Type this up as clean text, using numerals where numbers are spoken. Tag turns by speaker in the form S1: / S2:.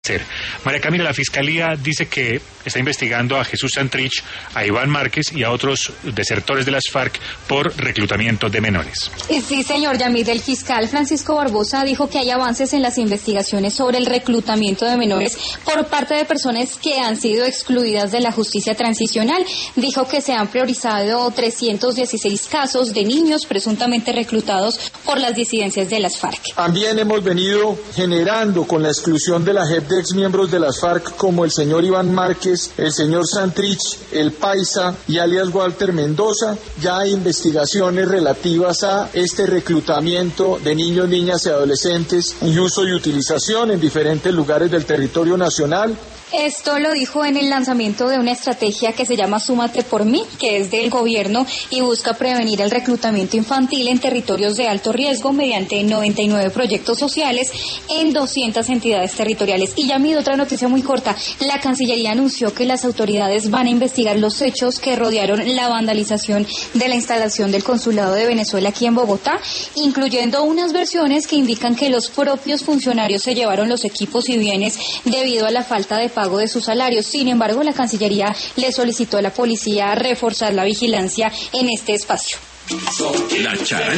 S1: María Camila, la Fiscalía dice que está investigando a Jesús Santrich, a Iván Márquez y a otros desertores de las FARC por reclutamiento de menores.
S2: Sí, señor Yamid, el fiscal Francisco Barbosa dijo que hay avances en las investigaciones sobre el reclutamiento de menores por parte de personas que han sido excluidas de la justicia transicional. Dijo que se han priorizado 316 casos de niños presuntamente reclutados por las disidencias de las FARC.
S3: También hemos venido generando con la exclusión de la JEP de exmiembros de las FARC como el señor Iván Márquez, el señor Santrich, el Paisa y alias Walter Mendoza, ya hay investigaciones relativas a este reclutamiento de niños, niñas y adolescentes y uso y utilización en diferentes lugares del territorio nacional.
S2: Esto lo dijo en el lanzamiento de una estrategia que se llama Súmate por mí, que es del gobierno y busca prevenir el reclutamiento infantil en territorios de alto riesgo mediante 99 proyectos sociales en 200 entidades territoriales. Y ya mi otra noticia muy corta, la Cancillería anunció que las autoridades van a investigar los hechos que rodearon la vandalización de la instalación del Consulado de Venezuela aquí en Bogotá, incluyendo unas versiones que indican que los propios funcionarios se llevaron los equipos y bienes debido a la falta de pago de sus salarios. Sin embargo, la Cancillería le solicitó a la policía reforzar la vigilancia en este espacio.